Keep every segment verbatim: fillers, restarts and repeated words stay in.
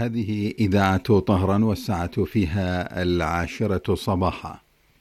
هذه إذاعة طهران والساعة فيها العاشرة صباحا.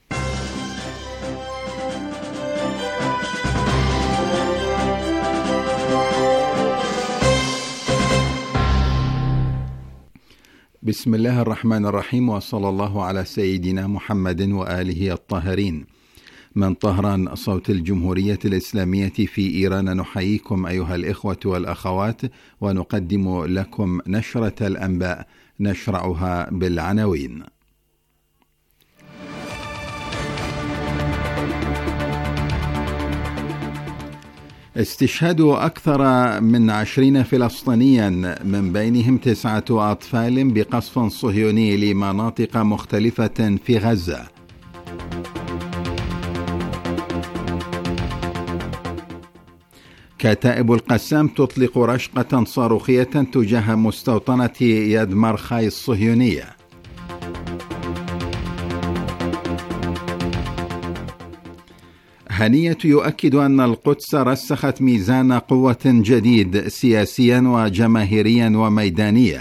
بسم الله الرحمن الرحيم، وصلى الله على سيدنا محمد وآله الطاهرين. من طهران صوت الجمهورية الإسلامية في إيران نحييكم أيها الإخوة والأخوات، ونقدم لكم نشرة الأنباء نشرعها بالعناوين. استشهاد أكثر من عشرين فلسطينيا من بينهم تسعة أطفال بقصف صهيوني لمناطق مختلفة في غزة. كتائب القسام تطلق رشقة صاروخية تجاه مستوطنة يدمر خاي الصهيونية. هنية يؤكد أن القدس رسخت ميزان قوة جديد سياسيا وجماهيريا وميدانيا.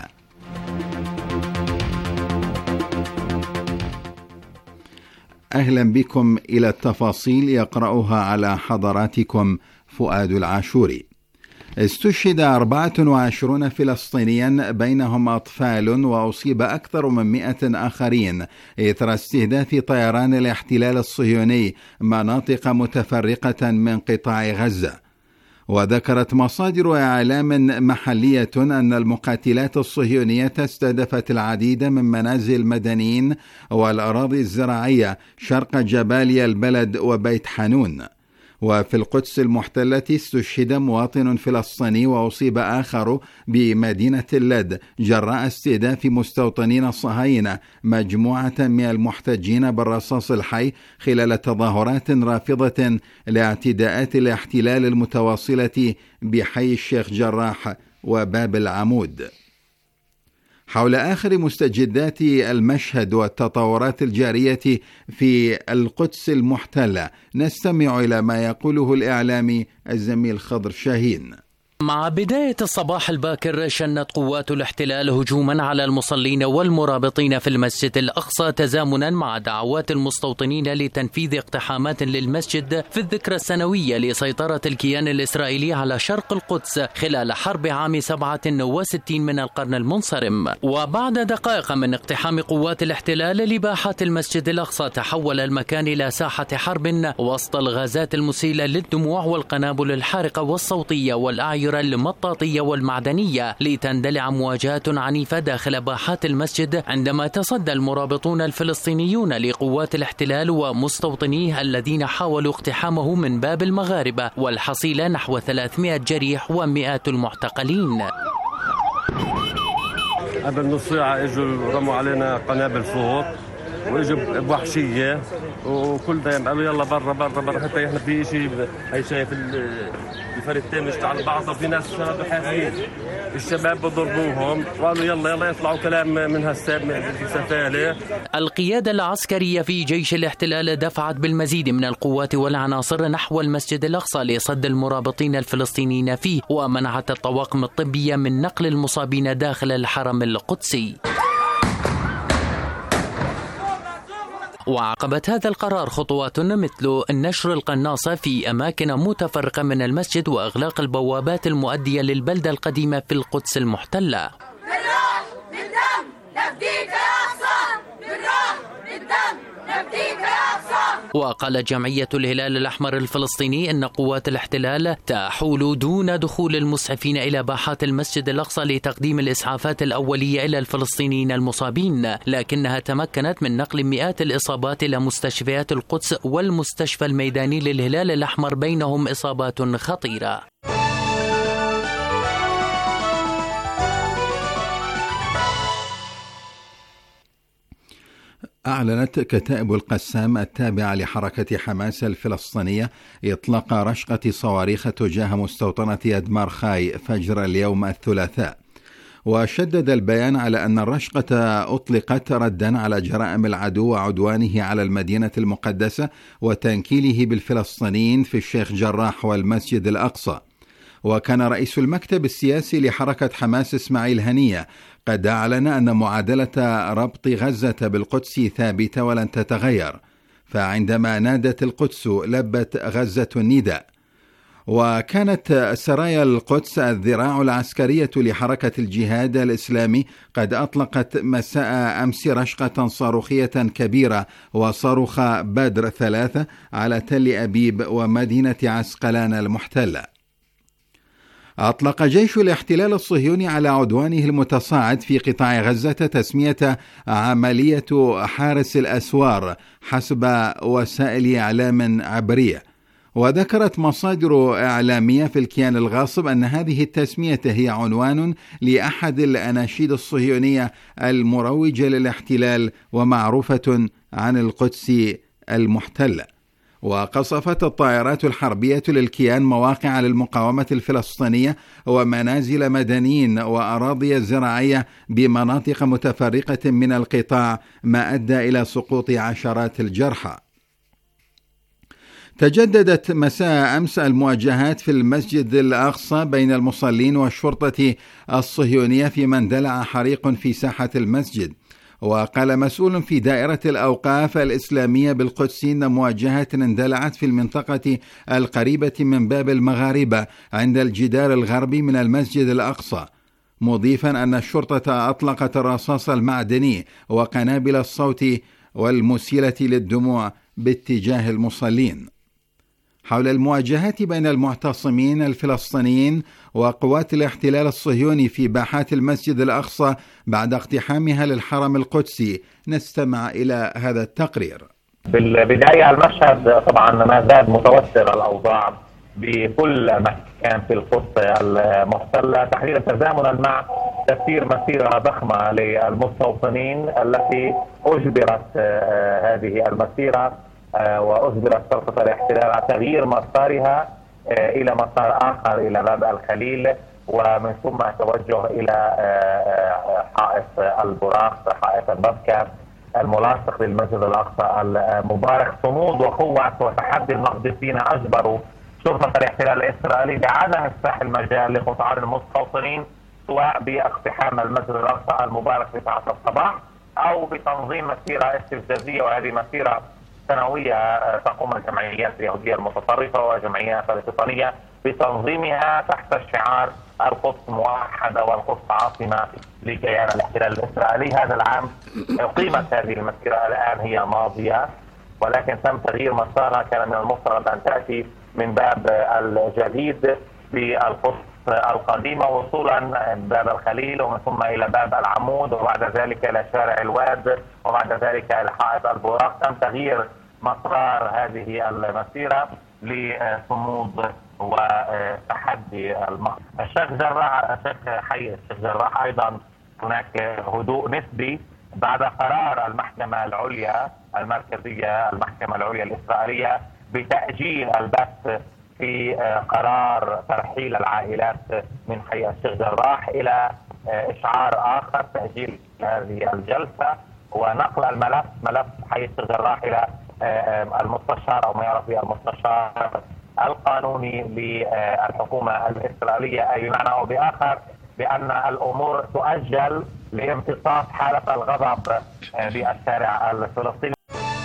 أهلا بكم إلى التفاصيل يقرأها على حضراتكم فؤاد العاشوري. استشهد أربعة وعشرين فلسطينيا بينهم أطفال، وأصيب أكثر من مئة آخرين إثر استهداف طيران الاحتلال الصهيوني مناطق متفرقة من قطاع غزة. وذكرت مصادر إعلام محلية أن المقاتلات الصهيونية استهدفت العديد من منازل المدنيين والأراضي الزراعية شرق جباليا البلد وبيت حانون. وفي القدس المحتلة استشهد مواطن فلسطيني وأصيب آخر بمدينة اللد جراء استهداف مستوطنين صهاينة مجموعة من المحتجين بالرصاص الحي خلال تظاهرات رافضة لاعتداءات الاحتلال المتواصلة بحي الشيخ جراح وباب العمود. حول آخر مستجدات المشهد والتطورات الجارية في القدس المحتلة نستمع إلى ما يقوله الإعلامي الزميل خضر شاهين. مع بداية الصباح الباكر شنت قوات الاحتلال هجوما على المصلين والمرابطين في المسجد الأقصى تزامنا مع دعوات المستوطنين لتنفيذ اقتحامات للمسجد في الذكرى السنوية لسيطرة الكيان الإسرائيلي على شرق القدس خلال حرب عام سبعة وستين من القرن المنصرم. وبعد دقائق من اقتحام قوات الاحتلال لباحات المسجد الأقصى تحول المكان إلى ساحة حرب وسط الغازات المسيلة للدموع والقنابل الحارقة والصوتية والأعير المطاطية والمعدنية لتندلع مواجهات عنيفة داخل باحات المسجد، عندما تصدى المرابطون الفلسطينيون لقوات الاحتلال ومستوطنيه الذين حاولوا اقتحامه من باب المغاربة، والحصيلة نحو ثلاثمئة جريح ومئات المعتقلين. قبل نص ساعة اجوا رموا علينا قنابل فوق واجوا بوحشية وكل ده قالوا يلا برا برا برا، حتى احنا في شيء هي شايف الفريقين مش على بعض، وفي ناس شباب حافين الشباب بضربوهم وقالوا يلا يلا يطلعوا كلام من هالسفالة. القيادة العسكرية في جيش الاحتلال دفعت بالمزيد من القوات والعناصر نحو المسجد الأقصى لصد المرابطين الفلسطينيين فيه، ومنعت الطواقم الطبية من نقل المصابين داخل الحرم القدسي. وعقبت هذا القرار خطوات مثل نشر القناصة في أماكن متفرقة من المسجد وإغلاق البوابات المؤدية للبلدة القديمة في القدس المحتلة. بالروح بالدم نفديك يا أقصى، بالروح بالدم نفديك يا أقصى. وقالت جمعية الهلال الأحمر الفلسطيني أن قوات الاحتلال تحول دون دخول المسعفين إلى باحات المسجد الأقصى لتقديم الإسعافات الأولية إلى الفلسطينيين المصابين، لكنها تمكنت من نقل مئات الإصابات إلى مستشفيات القدس والمستشفى الميداني للهلال الأحمر، بينهم إصابات خطيرة. أعلنت كتائب القسام التابعة لحركة حماس الفلسطينية إطلاق رشقة صواريخ تجاه مستوطنة يدمر خاي فجر اليوم الثلاثاء. وشدد البيان على أن الرشقة أطلقت ردا على جرائم العدو وعدوانه على المدينة المقدسة وتنكيله بالفلسطينيين في الشيخ جراح والمسجد الأقصى. وكان رئيس المكتب السياسي لحركة حماس إسماعيل هنية قد أعلن أن معادلة ربط غزة بالقدس ثابتة ولن تتغير، فعندما نادت القدس لبت غزة النداء. وكانت سرايا القدس الذراع العسكرية لحركة الجهاد الإسلامي قد أطلقت مساء أمس رشقة صاروخية كبيرة وصاروخ بدر ثلاثة على تل أبيب ومدينة عسقلان المحتلة. أطلق جيش الاحتلال الصهيوني على عدوانه المتصاعد في قطاع غزة تسمية عملية حارس الأسوار حسب وسائل إعلام عبرية. وذكرت مصادر إعلامية في الكيان الغاصب أن هذه التسمية هي عنوان لأحد الأناشيد الصهيونية المروجة للاحتلال ومعروفة عن القدس المحتلة. وقصفت الطائرات الحربية للكيان مواقع للمقاومة الفلسطينية ومنازل مدنيين وأراضي زراعية بمناطق متفرقة من القطاع، ما أدى إلى سقوط عشرات الجرحى. تجددت مساء أمس المواجهات في المسجد الأقصى بين المصلين والشرطة الصهيونية في من اندلع حريق في ساحة المسجد. وقال مسؤول في دائرة الأوقاف الإسلامية بالقدس إن مواجهة اندلعت في المنطقة القريبة من باب المغاربة عند الجدار الغربي من المسجد الأقصى، مضيفا أن الشرطة أطلقت الرصاص المعدني وقنابل الصوت والمسيلة للدموع باتجاه المصلين. حول المواجهات بين المعتصمين الفلسطينيين وقوات الاحتلال الصهيوني في باحات المسجد الأقصى بعد اقتحامها للحرم القدسي، نستمع إلى هذا التقرير. في البداية المشهد طبعا ما زال متوتر الأوضاع بكل مكان في القدس المحتلة، تحديدا تزامنا مع تسيير مسيرة ضخمة للمستوطنين التي أجبرت هذه المسيرة وأجبرت سلطة الاحتلال على تغيير مسارها إلى مسار آخر إلى باب الخليل، ومن ثم التوجه إلى حائط البراق، حائط الببكة الملاصق للمسجد الأقصى المبارك. صمود وقوة وتحدي المقدسيين أجبروا شرطة الاحتلال الإسرائيلي بعدم إفتاح المجال لقطاع المستوطنين، سواء باقتحام المسجد الأقصى المبارك في ساعة الصباح أو بتنظيم مسيرة استفزازية، وهذه مسيرة سنوية تقوم الجمعيات اليهودية المتطرفة وجمعيات الاستيطانية بتنظيمها تحت الشعار القدس موحدة والقدس عاصمة لكيان الاحتلال الإسرائيلي. هذا العام أقيمت هذه المسيرة، الآن هي ماضية، ولكن تم تغيير مسارها. كان من المفترض أن تأتي من باب الجديد بالقدس القديمة وصولا باب الخليل ومن ثم إلى باب العمود وبعد ذلك إلى شارع الواد وبعد ذلك إلى حائط البراق. تم تغيير مسار هذه المسيرة لصمود وتحدي المقصد. الشيخ جراح الشيخ حي الشيخ جراح أيضا هناك هدوء نسبي بعد قرار المحكمة العليا المركزية المحكمة العليا الإسرائيلية بتأجيل البث في قرار ترحيل العائلات من حي الشيخ جراح إلى إشعار آخر، تأجيل هذه الجلسة ونقل الملف ملف حي الشيخ جراح إلى المستشار أو ما يعرف بالمستشار القانوني للحكومة الإسرائيلية، أي بمعنى أو بآخر بأن الأمور تؤجل لامتصاص حالة الغضب بالشارع الفلسطيني.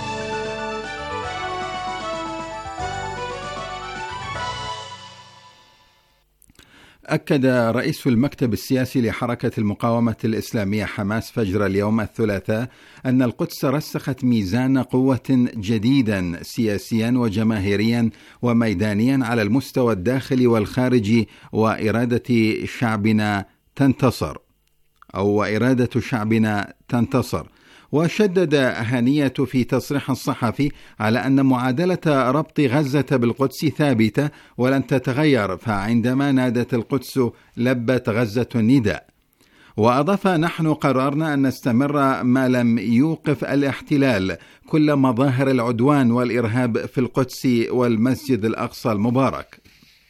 أكد رئيس المكتب السياسي لحركة المقاومة الإسلامية حماس فجر اليوم الثلاثاء أن القدس رسخت ميزان قوة جديدا سياسيا وجماهيريا وميدانيا على المستوى الداخلي والخارجي، وإرادة شعبنا تنتصر أو وإرادة شعبنا تنتصر. وشدد هنية في تصريح صحفي على أن معادلة ربط غزة بالقدس ثابتة ولن تتغير، فعندما نادت القدس لبت غزة النداء. وأضاف: نحن قررنا أن نستمر ما لم يوقف الاحتلال كل مظاهر العدوان والإرهاب في القدس والمسجد الأقصى المبارك.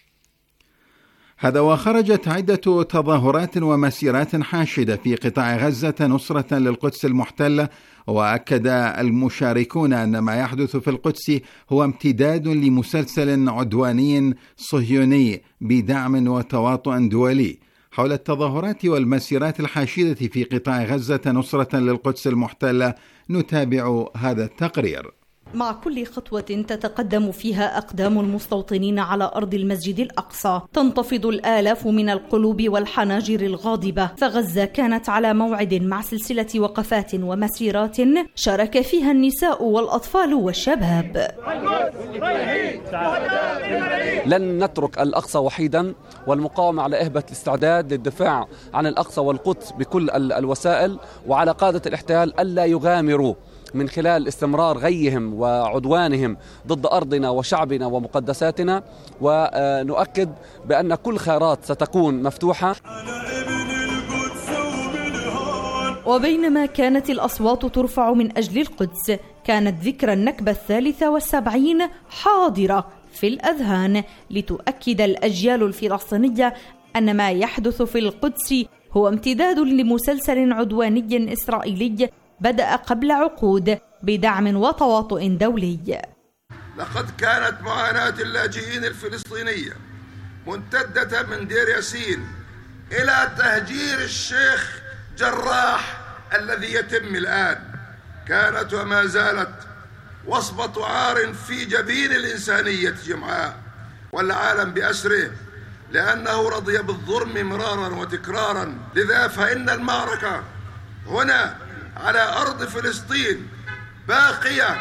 هذا وخرجت عدة تظاهرات ومسيرات حاشدة في قطاع غزة نصرة للقدس المحتلة، وأكد المشاركون أن ما يحدث في القدس هو امتداد لمسلسل عدواني صهيوني بدعم وتواطؤ دولي. حول التظاهرات والمسيرات الحاشدة في قطاع غزة نصرة للقدس المحتلة، نتابع هذا التقرير. مع كل خطوة تتقدم فيها أقدام المستوطنين على أرض المسجد الأقصى تنتفض الآلاف من القلوب والحناجر الغاضبة، فغزة كانت على موعد مع سلسلة وقفات ومسيرات شارك فيها النساء والأطفال والشباب. لن نترك الأقصى وحيدا، والمقاومة على إهبة الاستعداد للدفاع عن الأقصى والقدس بكل الوسائل، وعلى قادة الاحتلال ألا يغامروا من خلال استمرار غيهم وعدوانهم ضد أرضنا وشعبنا ومقدساتنا، ونؤكد بأن كل خيارات ستكون مفتوحة. وبينما كانت الأصوات ترفع من أجل القدس، كانت ذكرى النكبة الثالثة والسبعين حاضرة في الأذهان، لتؤكد الأجيال الفلسطينية أن ما يحدث في القدس هو امتداد لمسلسل عدواني إسرائيلي بدأ قبل عقود بدعم وتواطؤ دولي. لقد كانت معاناة اللاجئين الفلسطينية ممتدة من دير ياسين إلى تهجير الشيخ جراح الذي يتم الآن. كانت وما زالت وصمة عار في جبين الإنسانية جمعاء والعالم بأسره، لأنه رضي بالظلم مرارا وتكرارا. لذا فإن المعركة هنا على أرض فلسطين باقية.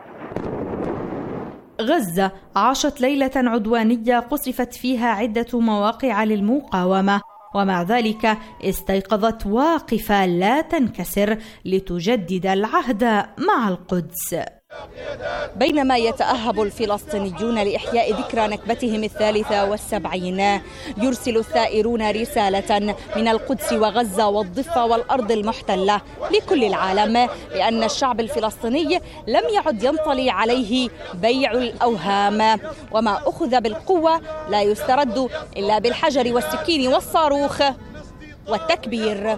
غزة عاشت ليلة عدوانية قصفت فيها عدة مواقع للمقاومة، ومع ذلك استيقظت واقفة لا تنكسر لتجدد العهد مع القدس. بينما يتأهب الفلسطينيون لإحياء ذكرى نكبتهم الثالثة والسبعين، يرسل الثائرون رسالة من القدس وغزة والضفة والأرض المحتلة لكل العالم بأن الشعب الفلسطيني لم يعد ينطلي عليه بيع الأوهام، وما أخذ بالقوة لا يسترد إلا بالحجر والسكين والصاروخ والتكبير.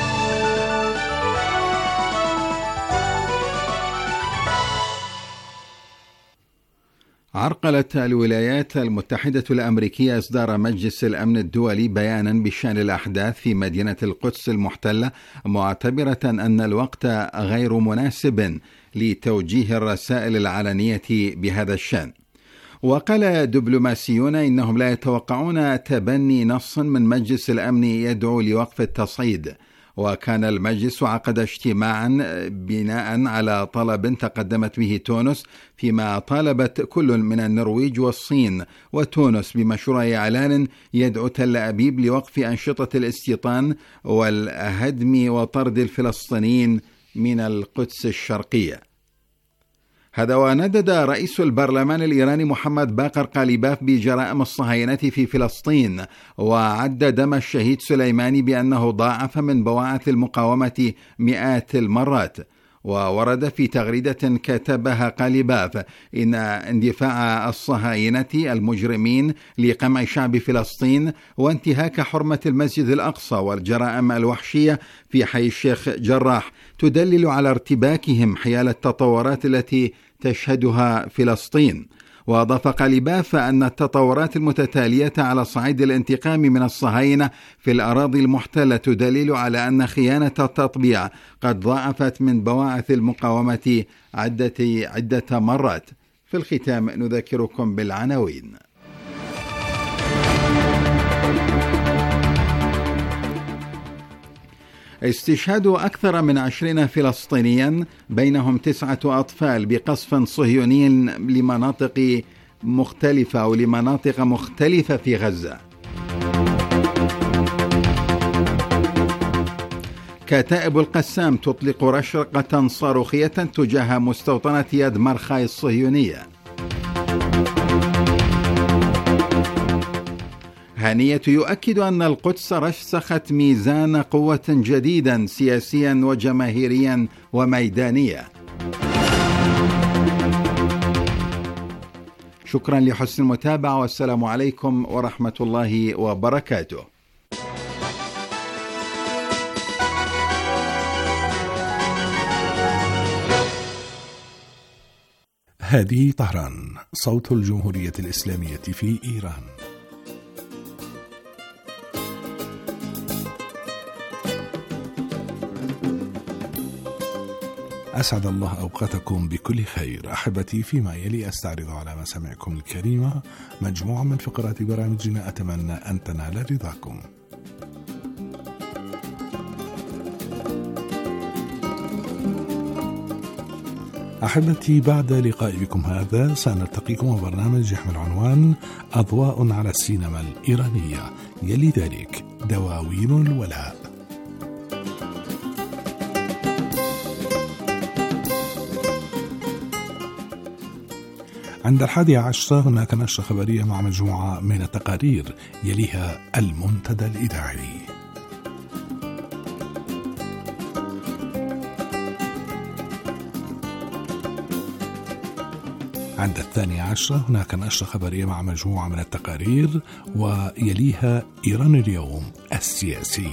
عرقلت الولايات المتحدة الأمريكية إصدار مجلس الأمن الدولي بيانا بشأن الأحداث في مدينة القدس المحتلة، معتبرة أن الوقت غير مناسب لتوجيه الرسائل العلنية بهذا الشأن. وقال دبلوماسيون إنهم لا يتوقعون تبني نص من مجلس الأمن يدعو لوقف التصعيد. وكان المجلس عقد اجتماعا بناء على طلب تقدمت به تونس، فيما طالبت كل من النرويج والصين وتونس بمشروع إعلان يدعو تل أبيب لوقف أنشطة الاستيطان والهدم وطرد الفلسطينيين من القدس الشرقية. هذا وندد رئيس البرلمان الإيراني محمد باقر قاليباف بجرائم الصهاينة في فلسطين، وعد دم الشهيد سليماني بأنه ضاعف من بواعث المقاومة مئات المرات. وورد في تغريدة كتبها قاليباف إن اندفاع الصهاينة المجرمين لقمع شعب فلسطين وانتهاك حرمة المسجد الأقصى والجرائم الوحشية في حي الشيخ جراح تدلل على ارتباكهم حيال التطورات التي تشهدها فلسطين. وأضاف قاليباف أن التطورات المتتالية على صعيد الانتقام من الصهاينة في الأراضي المحتلة تدلل على أن خيانة التطبيع قد ضاعفت من بواعث المقاومة عدة عدة مرات. في الختام نذكركم بالعناوين. استشهاد أكثر من عشرين فلسطينيا بينهم تسعة أطفال بقصف صهيوني لمناطق مختلفة أو لمناطق مختلفة في غزة. كتائب القسام تطلق رشقة صاروخية تجاه مستوطنة يد مرخاي الصهيونية. هانية يؤكد أن القدس رسخت ميزان قوة جديدا سياسيا وجماهيريا وميدانيا. شكرا لحسن المتابعة، والسلام عليكم ورحمة الله وبركاته. هذه طهران، صوت الجمهورية الإسلامية في إيران. أسعد الله أوقاتكم بكل خير. أحبتي، فيما يلي أستعرض على مسامعكم الكريمة مجموعة من فقرات برامجنا أتمنى أن تنال رضاكم. أحبتي، بعد لقاء بكم هذا سنلتقيكم وبرنامج يحمل عنوان أضواء على السينما الإيرانية، يلي ذلك دواوين الولاء. عند الحادي عشر هناك نشرة خبرية مع مجموعة من التقارير، يليها المنتدى الإذاعي. عند الثاني عشر هناك نشرة خبرية مع مجموعة من التقارير، ويليها إيران اليوم السياسي.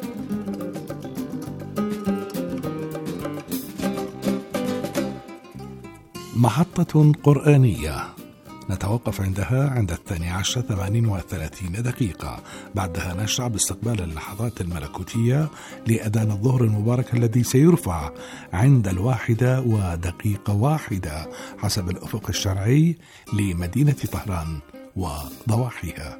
محطة قرآنية نتوقف عندها عند الثاني عشر ثمانين وثلاثين دقيقة، بعدها نشرع باستقبال اللحظات الملكوتية لأذان الظهر المبارك الذي سيرفع عند الواحدة ودقيقة واحدة حسب الأفق الشرعي لمدينة طهران وضواحيها.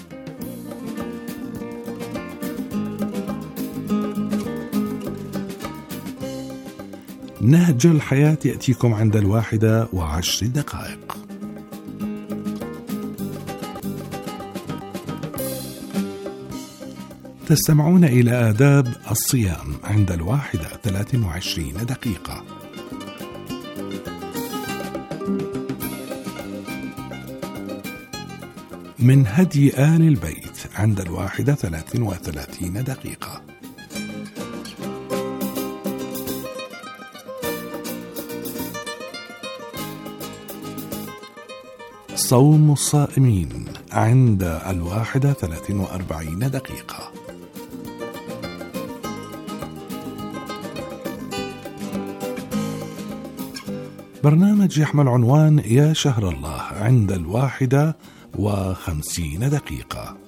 نهج الحياة يأتيكم عند الواحدة وعشر دقائق. تستمعون إلى آداب الصيام عند الواحدة ثلاث وعشرين دقيقة. من هدي آل البيت عند الواحدة ثلاث وثلاثين دقيقة. صوم الصائمين عند الواحدة ثلاث وأربعين دقيقة. برنامج يحمل عنوان يا شهر الله عند الواحدة وخمسين دقيقة.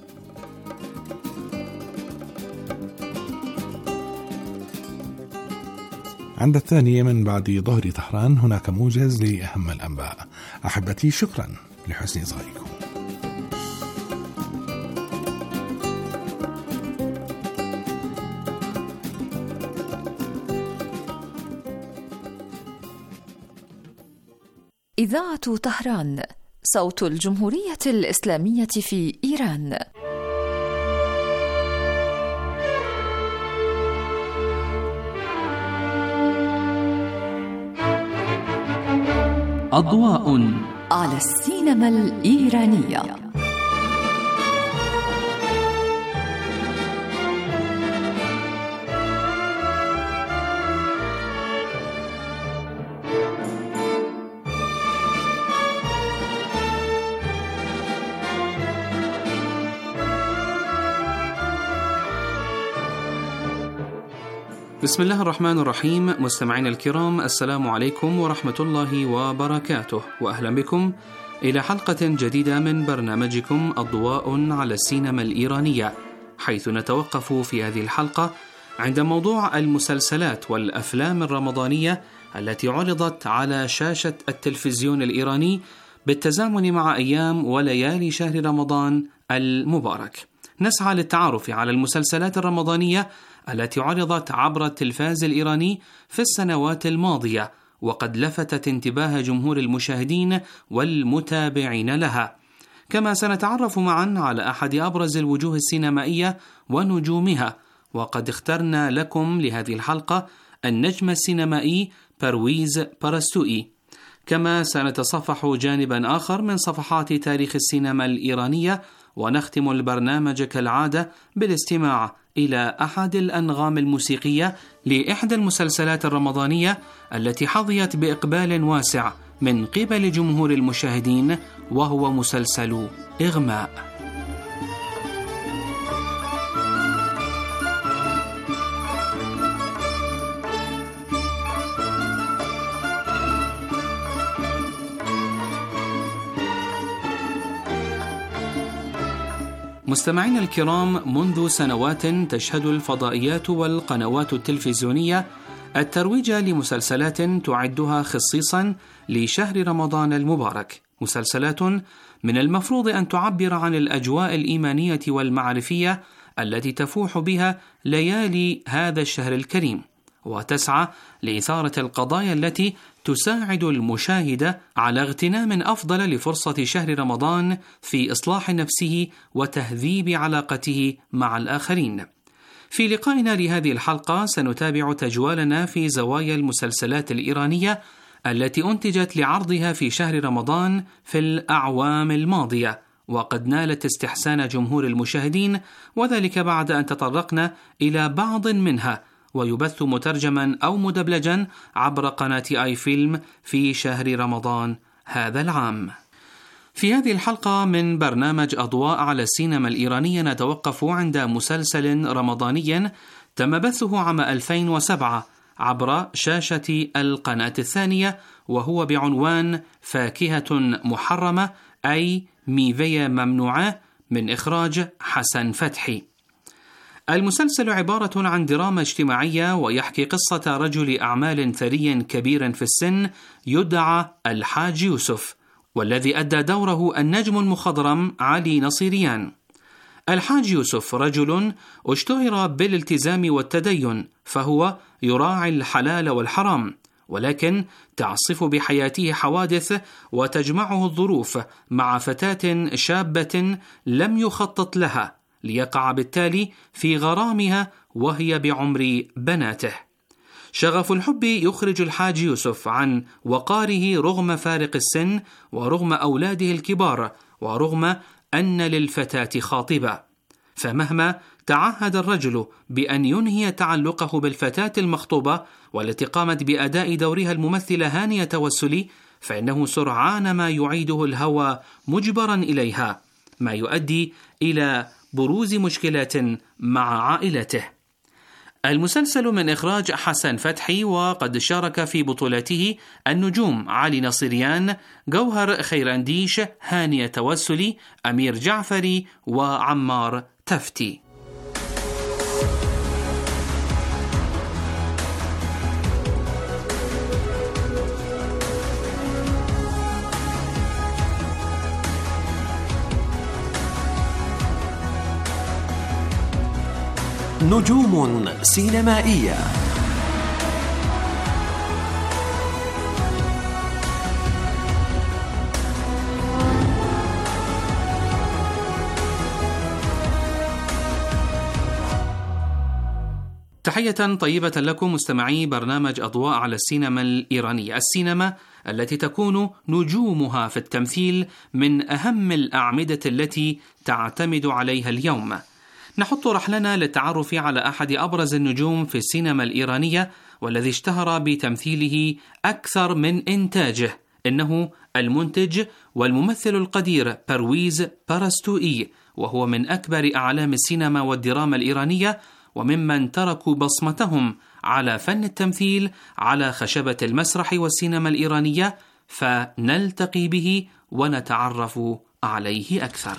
عند الثانية من بعد ظهر طهران هناك موجز لأهم الأنباء. أحبتي، شكرا لحسن إصغائكم. إذاعة طهران، صوت الجمهورية الإسلامية في إيران. أضواء على السينما الإيرانية. بسم الله الرحمن الرحيم. مستمعينا الكرام، السلام عليكم ورحمة الله وبركاته، وأهلا بكم إلى حلقة جديدة من برنامجكم أضواء على السينما الإيرانية، حيث نتوقف في هذه الحلقة عند موضوع المسلسلات والأفلام الرمضانية التي عرضت على شاشة التلفزيون الإيراني بالتزامن مع أيام وليالي شهر رمضان المبارك. نسعى للتعرف على المسلسلات الرمضانية التي عرضت عبر التلفاز الإيراني في السنوات الماضية، وقد لفتت انتباه جمهور المشاهدين والمتابعين لها. كما سنتعرف معا على أحد أبرز الوجوه السينمائية ونجومها، وقد اخترنا لكم لهذه الحلقة النجم السينمائي برويز بارستوئي. كما سنتصفح جانبا آخر من صفحات تاريخ السينما الإيرانية، ونختم البرنامج كالعادة بالاستماع إلى أحد الأنغام الموسيقية لإحدى المسلسلات الرمضانية التي حظيت بإقبال واسع من قبل جمهور المشاهدين، وهو مسلسل إغماء. مستمعينا الكرام، منذ سنوات تشهد الفضائيات والقنوات التلفزيونية الترويج لمسلسلات تعدها خصيصا لشهر رمضان المبارك، مسلسلات من المفروض أن تعبر عن الأجواء الإيمانية والمعرفية التي تفوح بها ليالي هذا الشهر الكريم، وتسعى لإثارة القضايا التي تساعد المشاهد على اغتنام أفضل لفرصة شهر رمضان في إصلاح نفسه وتهذيب علاقته مع الآخرين. في لقائنا لهذه الحلقة سنتابع تجوالنا في زوايا المسلسلات الإيرانية التي أنتجت لعرضها في شهر رمضان في الأعوام الماضية، وقد نالت استحسان جمهور المشاهدين، وذلك بعد أن تطرقنا إلى بعض منها، ويبث مترجما أو مدبلجا عبر قناة آي فيلم في شهر رمضان هذا العام. في هذه الحلقة من برنامج أضواء على السينما الإيرانية نتوقف عند مسلسل رمضاني تم بثه عام ألفين وسبعة عبر شاشة القناة الثانية، وهو بعنوان فاكهة محرمة أي ميفية ممنوعة، من إخراج حسن فتحي. المسلسل عبارة عن دراما اجتماعية، ويحكي قصة رجل أعمال ثري كبير في السن يدعى الحاج يوسف، والذي أدى دوره النجم المخضرم علي نصيريان. الحاج يوسف رجل اشتهر بالالتزام والتدين، فهو يراعي الحلال والحرام، ولكن تعصف بحياته حوادث وتجمعه الظروف مع فتاة شابة لم يخطط لها، ليقع بالتالي في غرامها وهي بعمر بناته. شغف الحب يخرج الحاج يوسف عن وقاره رغم فارق السن ورغم أولاده الكبار، ورغم أن للفتاة خاطبة، فمهما تعهد الرجل بأن ينهي تعلقه بالفتاة المخطوبة والتي قامت بأداء دورها الممثلة هانية توسلي، فإنه سرعان ما يعيده الهوى مجبرا إليها، ما يؤدي إلى بروز مشكلات مع عائلته. المسلسل من إخراج حسن فتحي، وقد شارك في بطولته النجوم علي نصيريان، جوهر خيرانديش، هانية توسلي، أمير جعفري، وعمار تفتي. نجوم سينمائية. تحية طيبة لكم مستمعي برنامج أضواء على السينما الإيرانية، السينما التي تكون نجومها في التمثيل من أهم الأعمدة التي تعتمد عليها اليوم. نحط رحلنا للتعرف على أحد أبرز النجوم في السينما الإيرانية، والذي اشتهر بتمثيله أكثر من إنتاجه، إنه المنتج والممثل القدير برويز بارستوئي، وهو من أكبر أعلام السينما والدراما الإيرانية، وممن تركوا بصمتهم على فن التمثيل على خشبة المسرح والسينما الإيرانية، فنلتقي به ونتعرف عليه أكثر.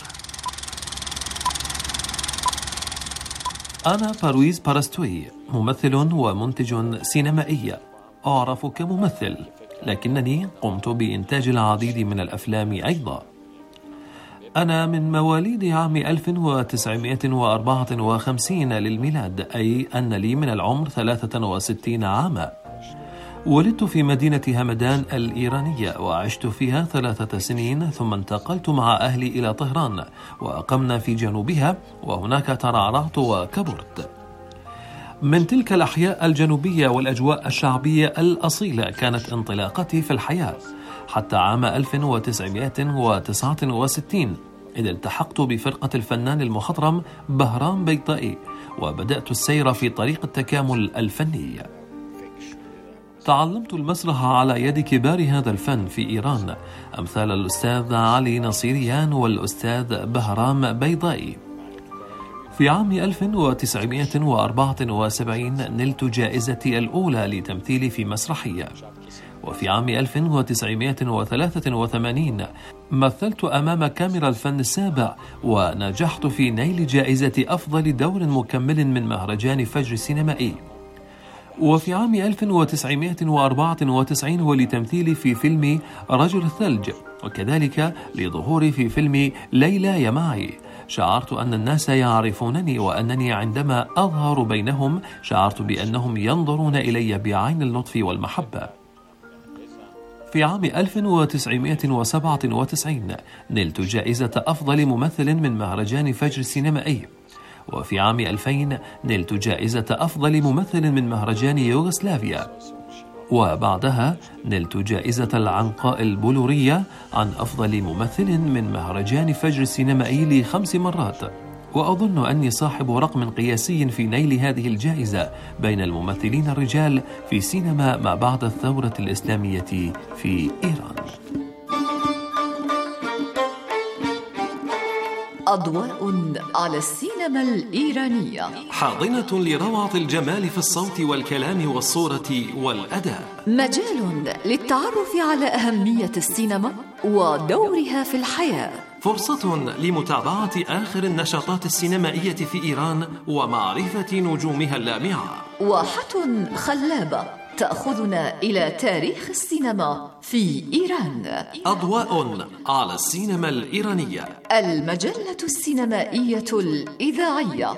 أنا برويز بارستوئي، ممثل ومنتج سينمائي، أعرف كممثل، لكنني قمت بإنتاج العديد من الأفلام أيضا. أنا من مواليد عام ألف وتسعمائة وأربعة وخمسين للميلاد، أي أن لي من العمر ثلاثة وستين عاما. ولدت في مدينة همدان الإيرانية، وعشت فيها ثلاثة سنين، ثم انتقلت مع أهلي إلى طهران، وأقمنا في جنوبها، وهناك ترعرعت وكبرت. من تلك الأحياء الجنوبية والأجواء الشعبية الأصيلة كانت انطلاقتي في الحياة، حتى عام ألف وتسعمائة وتسعة وستين، إذ التحقت بفرقة الفنان المخضرم بهرام بيضائي، وبدأت السير في طريق التكامل الفني. تعلمت المسرح على يد كبار هذا الفن في إيران، أمثال الأستاذ علي نصيريان والأستاذ بهرام بيضائي. في عام ألف وتسعمائة وأربعة وسبعين نلت جائزتي الأولى لتمثيلي في مسرحية، وفي عام ألف وتسعمائة وثلاثة وثمانين مثلت أمام كاميرا الفن السابع، ونجحت في نيل جائزة أفضل دور مكمل من مهرجان فجر السينمائي. وفي عام ألف وتسعمائة وأربعة وتسعين ولتمثيلي في فيلم رجل الثلج، وكذلك لظهوري في فيلم ليلى يا معي. شعرت أن الناس يعرفونني، وأنني عندما أظهر بينهم شعرت بأنهم ينظرون إلي بعين اللطف والمحبة. في عام ألف وتسعمائة وسبعة وتسعين نلت جائزة أفضل ممثل من مهرجان فجر السينمائي، وفي عام ألفين نلت جائزة أفضل ممثل من مهرجان يوغوسلافيا، وبعدها نلت جائزة العنقاء البلورية عن أفضل ممثل من مهرجان فجر السينمائي لخمس مرات. وأظن أني صاحب رقم قياسي في نيل هذه الجائزة بين الممثلين الرجال في سينما ما بعد الثورة الإسلامية في إيران. أضواء على السينما الإيرانية، حاضنة لروعة الجمال في الصوت والكلام والصورة والأداء، مجال للتعرف على أهمية السينما ودورها في الحياة، فرصة لمتابعة آخر النشاطات السينمائية في إيران ومعرفة نجومها اللامعة، واحة خلابة تأخذنا إلى تاريخ السينما في إيران. أضواء على السينما الإيرانية، المجلة السينمائية الإذاعية.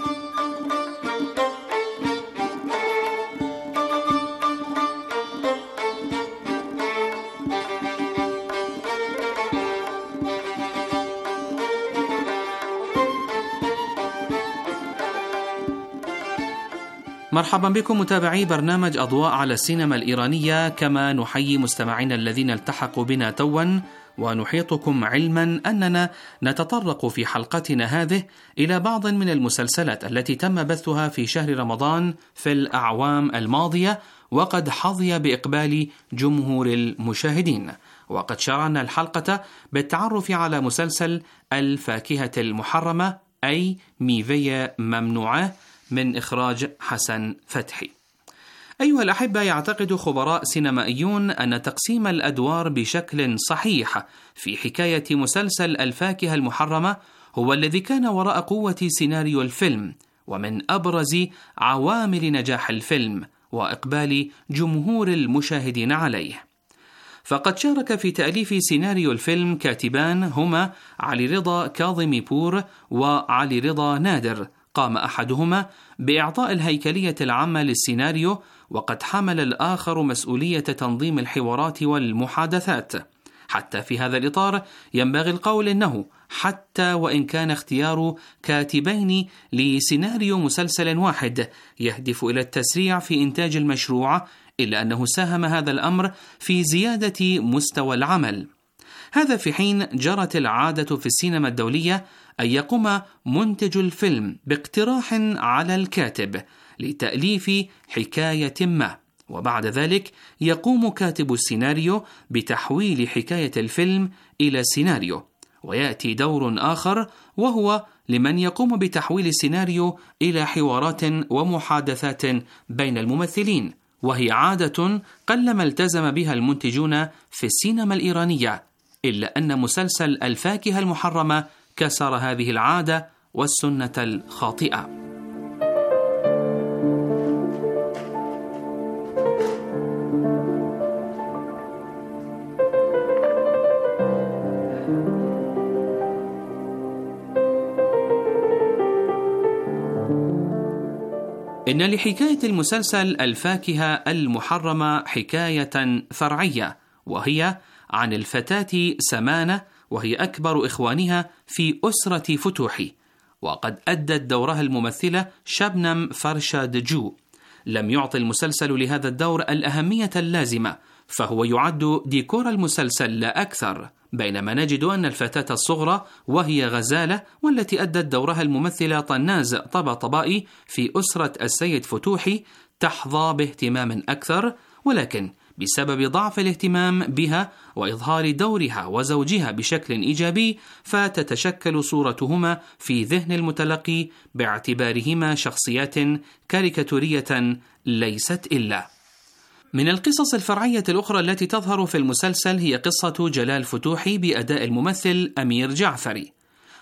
مرحبا بكم متابعي برنامج أضواء على السينما الإيرانية، كما نحيي مستمعينا الذين التحقوا بنا توا، ونحيطكم علما أننا نتطرق في حلقتنا هذه إلى بعض من المسلسلات التي تم بثها في شهر رمضان في الأعوام الماضية، وقد حظي بإقبال جمهور المشاهدين. وقد شرعنا الحلقة بالتعرف على مسلسل الفاكهة المحرمة، أي ميفية ممنوعة، من إخراج حسن فتحي. أيها الأحبة، يعتقد خبراء سينمائيون أن تقسيم الأدوار بشكل صحيح في حكاية مسلسل الفاكهة المحرمة هو الذي كان وراء قوة سيناريو الفيلم، ومن أبرز عوامل نجاح الفيلم وإقبال جمهور المشاهدين عليه. فقد شارك في تأليف سيناريو الفيلم كاتبان هما علي رضا كاظمي بور وعلي رضا نادر. قام أحدهما بإعطاء الهيكلية العامة للسيناريو، وقد حمل الآخر مسؤولية تنظيم الحوارات والمحادثات. حتى في هذا الإطار ينبغي القول إنه حتى وإن كان اختيار كاتبين لسيناريو مسلسل واحد يهدف إلى التسريع في إنتاج المشروع، إلا أنه ساهم هذا الأمر في زيادة مستوى العمل. هذا في حين جرت العادة في السينما الدولية أن يقوم منتج الفيلم باقتراح على الكاتب لتأليف حكاية ما، وبعد ذلك يقوم كاتب السيناريو بتحويل حكاية الفيلم إلى سيناريو. ويأتي دور آخر وهو لمن يقوم بتحويل السيناريو إلى حوارات ومحادثات بين الممثلين، وهي عادة قلما التزم بها المنتجون في السينما الإيرانية، إلا أن مسلسل الفاكهة المحرمة كسر هذه العادة والسنة الخاطئة. إن لحكاية المسلسل الفاكهة المحرمة حكاية فرعية، وهي عن الفتاة سمانة، وهي أكبر إخوانها في أسرة فتوحي، وقد أدت دورها الممثلة شبنم فرشاد جو. لم يعطي المسلسل لهذا الدور الأهمية اللازمة، فهو يعد ديكور المسلسل لا أكثر، بينما نجد أن الفتاة الصغرى وهي غزالة، والتي أدت دورها الممثلة طناز طباطبائي في أسرة السيد فتوحي، تحظى باهتمام أكثر، ولكن بسبب ضعف الاهتمام بها وإظهار دورها وزوجها بشكل إيجابي، فتتشكل صورتهما في ذهن المتلقي باعتبارهما شخصيات كاريكاتورية ليست إلا. من القصص الفرعية الأخرى التي تظهر في المسلسل هي قصة جلال فتوحي بأداء الممثل أمير جعفري.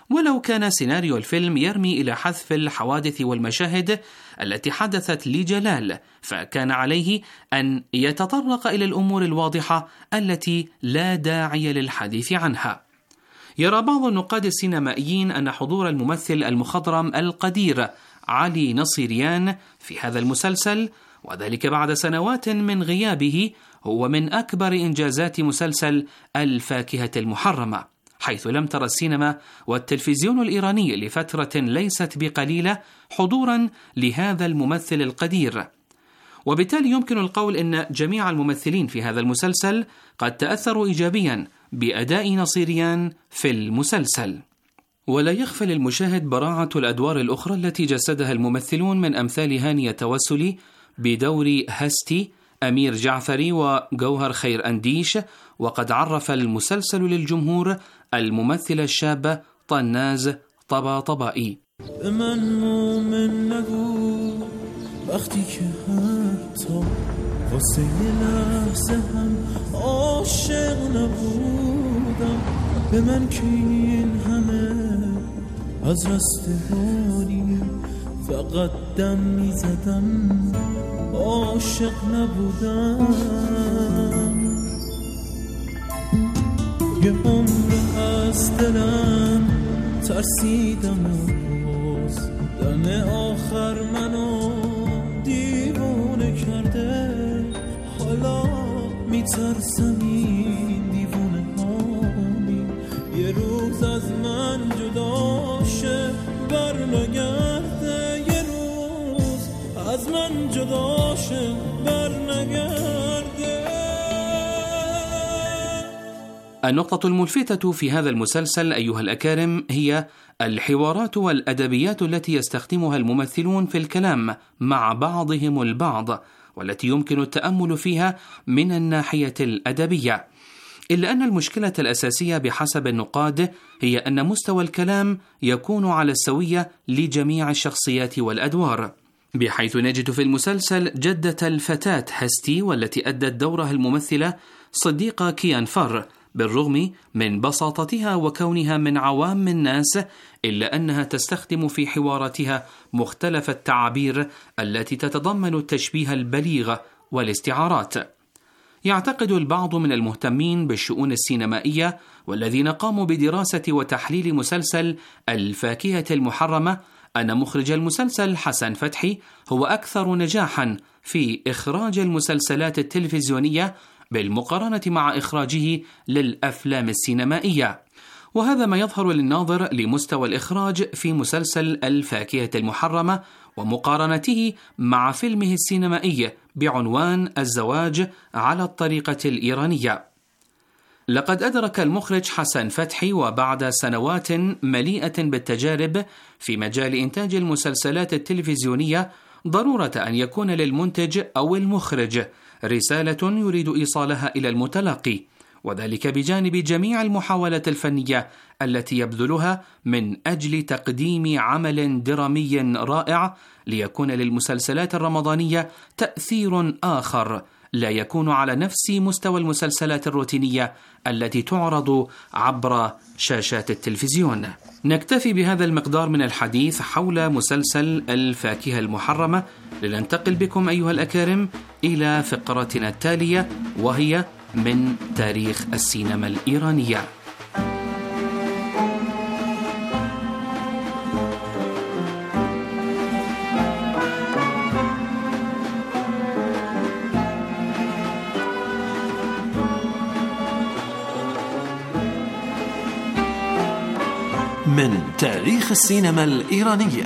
ولو كان سيناريو الفيلم يرمي إلى حذف الحوادث والمشاهد التي حدثت لجلال، فكان عليه أن يتطرق إلى الأمور الواضحة التي لا داعي للحديث عنها. يرى بعض النقاد السينمائيين أن حضور الممثل المخضرم القدير علي نصيريان في هذا المسلسل، وذلك بعد سنوات من غيابه، هو من أكبر إنجازات مسلسل الفاكهة المحرمة، حيث لم ترى السينما والتلفزيون الإيراني لفترة ليست بقليلة حضورا لهذا الممثل القدير. وبالتالي يمكن القول أن جميع الممثلين في هذا المسلسل قد تأثروا إيجابيا بأداء نصيريان في المسلسل. ولا يخفى للمشاهد براعة الأدوار الأخرى التي جسدها الممثلون، من أمثال هاني التوسلي بدور هستي، أمير جعفري وجوهر خير أنديش. وقد عرف المسلسل للجمهور الممثلة الشابة طناز طباطبائي. من مؤمن نگو وقتی که حتی واسه یه لحظه هم عاشق نبودم، به من که این همه از رستگاری فقط دم میزدم، عاشق نبودم. یه عمر از دلم ترسیدم و باز دم آخر منو دیوونه کرده، حالا میترسم این دیوونه هامی یه روز از من جدا شه بر نگرده، یه روز از من جدا شه بر نگرده. النقطة الملفتة في هذا المسلسل أيها الأكارم هي الحوارات والأدبيات التي يستخدمها الممثلون في الكلام مع بعضهم البعض، والتي يمكن التأمل فيها من الناحية الأدبية. إلا أن المشكلة الأساسية بحسب النقاد هي أن مستوى الكلام يكون على السوية لجميع الشخصيات والأدوار، بحيث نجد في المسلسل جدة الفتاة هستي، والتي أدت دورها الممثلة صديقة كيانفر، بالرغم من بساطتها وكونها من عوام الناس، إلا أنها تستخدم في حواراتها مختلف التعابير التي تتضمن التشبيه البليغ والاستعارات. يعتقد البعض من المهتمين بالشؤون السينمائية والذين قاموا بدراسة وتحليل مسلسل الفاكهة المحرمة أن مخرج المسلسل حسن فتحي هو أكثر نجاحا في إخراج المسلسلات التلفزيونية بالمقارنة مع إخراجه للأفلام السينمائية، وهذا ما يظهر للناظر لمستوى الإخراج في مسلسل الفاكهة المحرمة ومقارنته مع فيلمه السينمائي بعنوان الزواج على الطريقة الإيرانية. لقد أدرك المخرج حسن فتحي وبعد سنوات مليئة بالتجارب في مجال إنتاج المسلسلات التلفزيونية ضرورة أن يكون للمنتج أو المخرج رسالة يريد إيصالها إلى المتلقي، وذلك بجانب جميع المحاولات الفنية التي يبذلها من أجل تقديم عمل درامي رائع ليكون للمسلسلات الرمضانية تأثير آخر لا يكون على نفس مستوى المسلسلات الروتينية التي تعرض عبر شاشات التلفزيون. نكتفي بهذا المقدار من الحديث حول مسلسل الفاكهة المحرمة، لننتقل بكم أيها الأكارم إلى فقرتنا التالية، وهي من تاريخ السينما الإيرانية. من تاريخ السينما الإيرانية.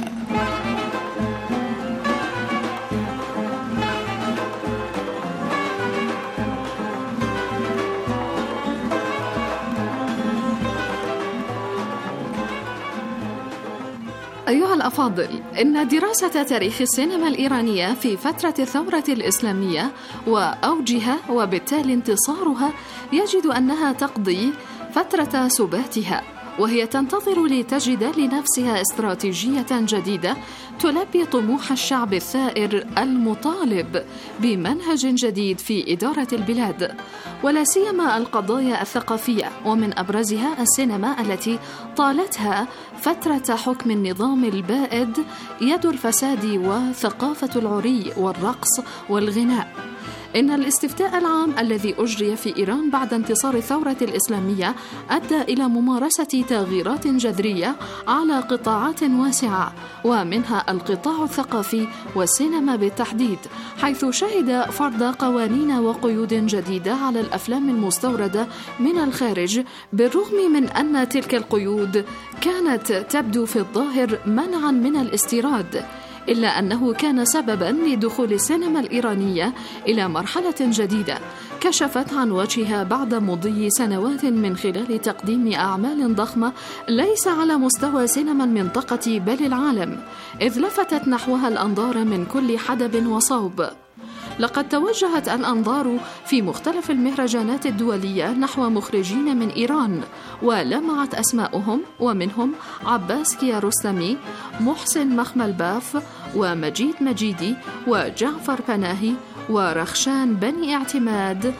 أيها الأفاضل، إن دراسة تاريخ السينما الإيرانية في فترة الثورة الإسلامية وأوجها وبالتالي انتصارها يجد أنها تقضي فترة سباتها، وهي تنتظر لتجد لنفسها استراتيجية جديدة تلبي طموح الشعب الثائر المطالب بمنهج جديد في إدارة البلاد، ولا سيما القضايا الثقافية، ومن أبرزها السينما التي طالتها فترة حكم النظام البائد يد الفساد وثقافة العري والرقص والغناء. إن الاستفتاء العام الذي أجري في إيران بعد انتصار الثورة الإسلامية أدى إلى ممارسة تغييرات جذرية على قطاعات واسعة، ومنها القطاع الثقافي والسينما بالتحديد، حيث شهد فرض قوانين وقيود جديدة على الأفلام المستوردة من الخارج، بالرغم من أن تلك القيود كانت تبدو في الظاهر منعا من الاستيراد، إلا أنه كان سبباً لدخول السينما الإيرانية إلى مرحلة جديدة كشفت عن وجهها بعد مضي سنوات من خلال تقديم أعمال ضخمة ليس على مستوى سينما المنطقة بل العالم، إذ لفتت نحوها الأنظار من كل حدب وصوب. لقد توجهت الأنظار في مختلف المهرجانات الدولية نحو مخرجين من إيران، ولمعت أسماؤهم، ومنهم عباس كيارستمي، محسن مخملباف، ومجيد مجيدي، وجعفر بناهي، ورخشان بني اعتماد،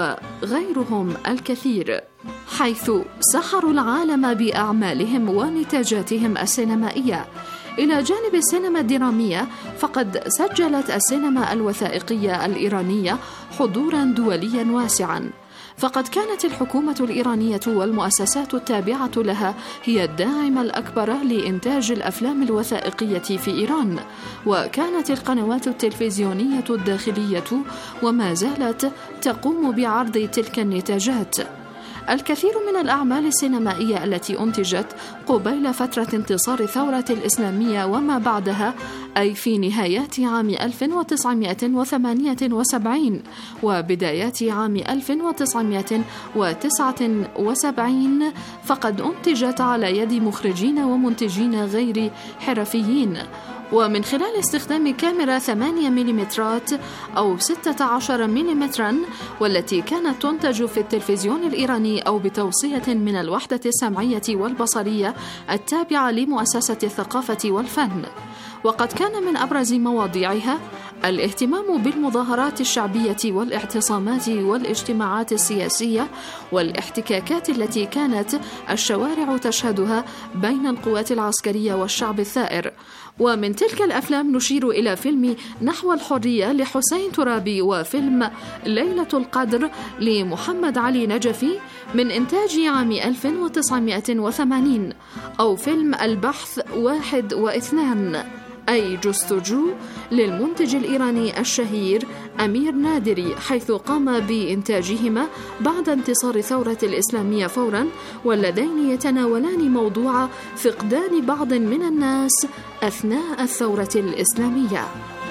وغيرهم الكثير، حيث سحروا العالم بأعمالهم ونتاجاتهم السينمائية. إلى جانب السينما الدرامية، فقد سجلت السينما الوثائقية الإيرانية حضوراً دولياً واسعاً، فقد كانت الحكومة الإيرانية والمؤسسات التابعة لها هي الداعم الأكبر لإنتاج الأفلام الوثائقية في إيران، وكانت القنوات التلفزيونية الداخلية وما زالت تقوم بعرض تلك النتاجات. الكثير من الأعمال السينمائية التي أنتجت قبيل فترة انتصار الثورة الإسلامية وما بعدها، أي في نهايات عام ألف وتسعمائة وثمانية وسبعين وبدايات عام ألف وتسعمائة وتسعة وسبعين، فقد أنتجت على يد مخرجين ومنتجين غير حرفيين، ومن خلال استخدام كاميرا ثمانية مليمترات أو ستة عشر مليمترا، والتي كانت تنتج في التلفزيون الإيراني أو بتوصية من الوحدة السمعية والبصرية التابعة لمؤسسة الثقافة والفن. وقد كان من أبرز مواضيعها الاهتمام بالمظاهرات الشعبية والاعتصامات والاجتماعات السياسية والاحتكاكات التي كانت الشوارع تشهدها بين القوات العسكرية والشعب الثائر. ومن تلك الأفلام نشير إلى فيلم نحو الحرية لحسين ترابي، وفيلم ليلة القدر لمحمد علي نجفي من إنتاج عام ألف وتسعمائة وثمانين، أو فيلم البحث واحد واثنان أي جستجو للمنتج الإيراني الشهير أمير نادري، حيث قام بإنتاجهما بعد انتصار الثورة الإسلامية فورا، واللذين يتناولان موضوع فقدان بعض من الناس أثناء الثورة الإسلامية.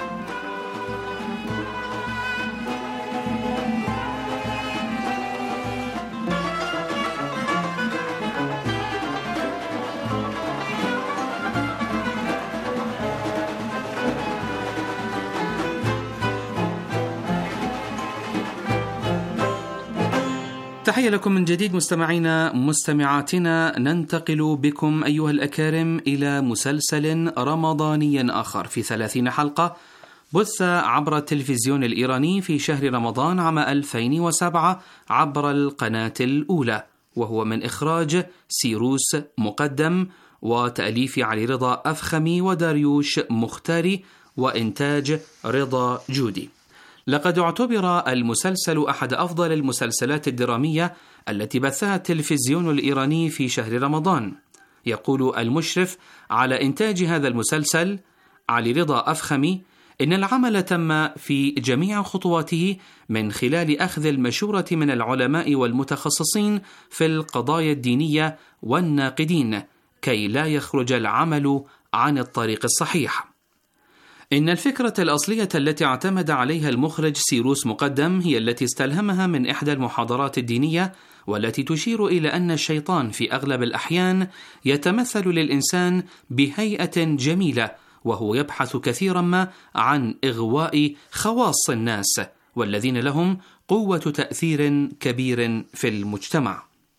تحية لكم من جديد مستمعينا مستمعاتنا. ننتقل بكم أيها الأكارم إلى مسلسل رمضاني آخر في ثلاثين حلقة بث عبر التلفزيون الإيراني في شهر رمضان عام ألفين وسبعة عبر القناة الأولى، وهو من إخراج سيروس مقدم وتأليف علي رضا أفخمي وداريوش مختاري وإنتاج رضا جودي. لقد اعتبر المسلسل أحد أفضل المسلسلات الدرامية التي بثها التلفزيون الإيراني في شهر رمضان. يقول المشرف على إنتاج هذا المسلسل علي رضا أفخمي إن العمل تم في جميع خطواته من خلال أخذ المشورة من العلماء والمتخصصين في القضايا الدينية والناقدين كي لا يخرج العمل عن الطريق الصحيح. إن الفكرة الأصلية التي اعتمد عليها المخرج سيروس مقدم هي التي استلهمها من إحدى المحاضرات الدينية، والتي تشير إلى أن الشيطان في أغلب الأحيان يتمثل للإنسان بهيئة جميلة، وهو يبحث كثيرا ما عن إغواء خواص الناس والذين لهم قوة تأثير كبير في المجتمع.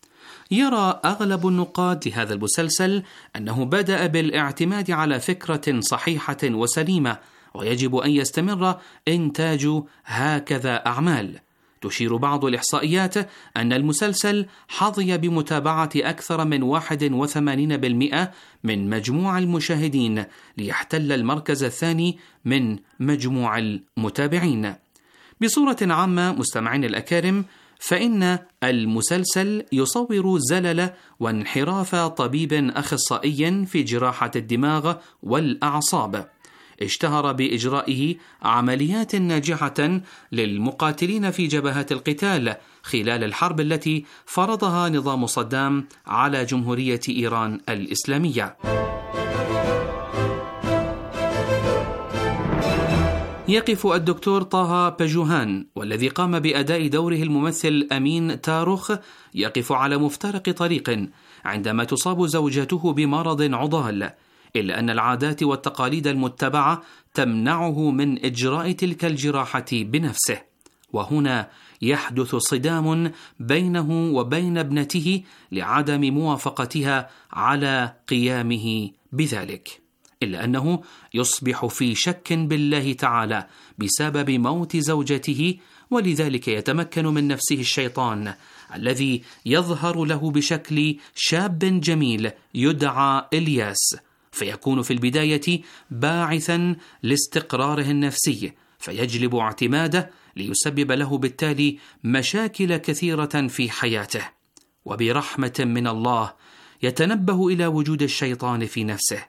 يرى أغلب النقاد لهذا المسلسل أنه بدأ بالاعتماد على فكرة صحيحة وسليمة، ويجب أن يستمر إنتاج هكذا أعمال. تشير بعض الإحصائيات أن المسلسل حظي بمتابعة أكثر من واحد وثمانين بالمئة من مجموع المشاهدين، ليحتل المركز الثاني من مجموع المتابعين. بصورة عامة مستمعين الأكارم، فإن المسلسل يصور زلل وانحراف طبيب أخصائي في جراحة الدماغ والأعصاب، اشتهر بإجرائه عمليات ناجحة للمقاتلين في جبهات القتال خلال الحرب التي فرضها نظام صدام على جمهورية إيران الإسلامية. يقف الدكتور طه بجوهان، والذي قام بأداء دوره الممثل أمين تاروخ، يقف على مفترق طريق عندما تصاب زوجته بمرض عضال، إلا أن العادات والتقاليد المتبعة تمنعه من إجراء تلك الجراحة بنفسه. وهنا يحدث صدام بينه وبين ابنته لعدم موافقتها على قيامه بذلك، إلا أنه يصبح في شك بالله تعالى بسبب موت زوجته، ولذلك يتمكن من نفسه الشيطان الذي يظهر له بشكل شاب جميل يدعى إلياس، فيكون في البداية باعثا لاستقراره النفسي، فيجلب اعتماده ليسبب له بالتالي مشاكل كثيرة في حياته. وبرحمة من الله يتنبه إلى وجود الشيطان في نفسه،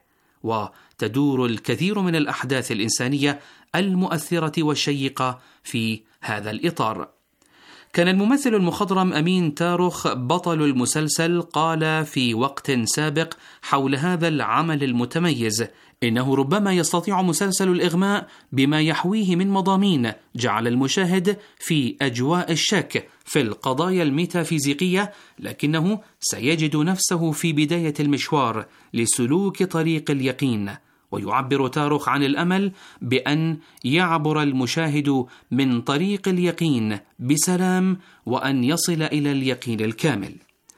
وتدور الكثير من الأحداث الإنسانية المؤثرة والشيقة في هذا الإطار. كان الممثل المخضرم أمين تاروخ بطل المسلسل قال في وقت سابق حول هذا العمل المتميز إنه ربما يستطيع مسلسل الإغماء بما يحويه من مضامين جعل المشاهد في أجواء الشك في القضايا الميتافيزيقية، لكنه سيجد نفسه في بداية المشوار لسلوك طريق اليقين. ويعبر تاروخ عن الأمل بأن يعبر المشاهد من طريق اليقين بسلام وأن يصل إلى اليقين الكامل.